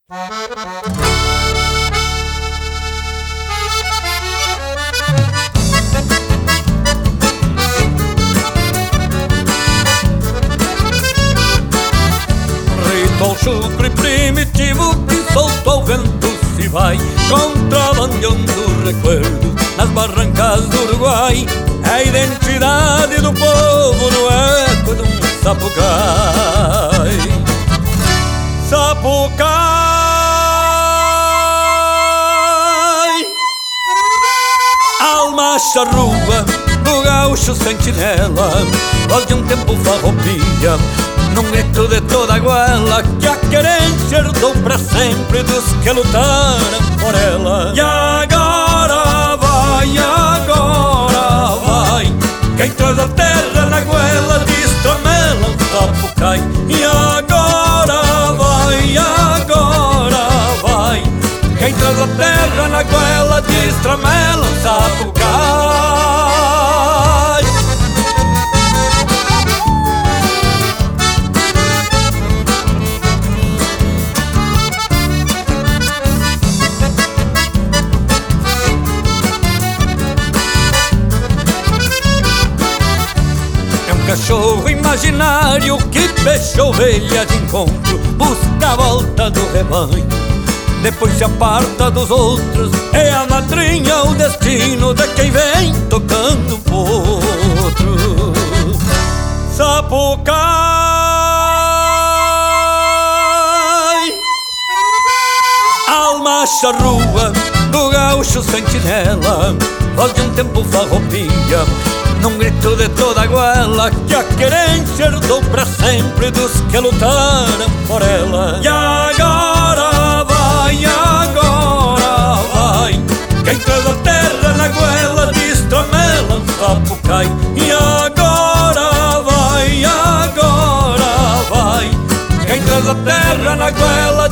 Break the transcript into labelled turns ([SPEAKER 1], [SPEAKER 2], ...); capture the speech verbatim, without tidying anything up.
[SPEAKER 1] Ritual chucro e primitivo que soltou o vento se vai, contrabandeando recuerdos nas barrancas do Uruguai. É a identidade do povo no eco de um sapucai. Sapucai, alma charrua do gaúcho sentinela, voz de um tempo farroupilha, num grito de toda a goela, que a querência herdou pra sempre dos que lutaram por ela. E agora vai, agora vai, quem traz a terra na goela destramela um sapucai. E agora vai, agora vai, quem traz a terra na goela destramela um sapucai. Cachorro imaginário que fecha ovelha de encontro, busca a volta do rebanho, depois se aparta dos outros. É a madrinha o destino de quem vem tocando um potro. Sapucai, alma charrua do gaúcho sentinela, voz de um tempo farroupilha, num grito de toda a goela, que a querência herdou pra sempre dos que lutaram por ela. E agora vai, agora vai, quem traz a terra na goela destramela um sapucai. E agora vai, agora vai, quem traz a terra na goela